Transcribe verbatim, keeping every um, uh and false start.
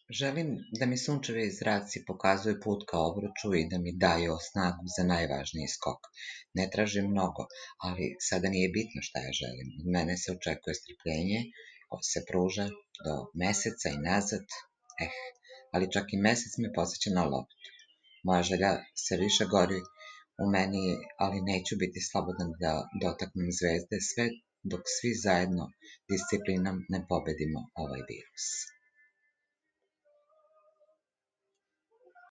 Želim da mi sunčevi zraci pokazuju put ka obruču i da mi daju snagu za najvažniji skok. Ne tražim mnogo, ali sada nije bitno šta ja želim. Od mene se očekuje strpljenje, koje se pruža do meseca i nazad. Eh, ali čak i mesec me podsjeća na loptu. Moja želja se više gori u meni, ali neću biti slobodan da dotaknem zvezde sve dok svi zajedno disciplinom ne pobedimo ovaj virus.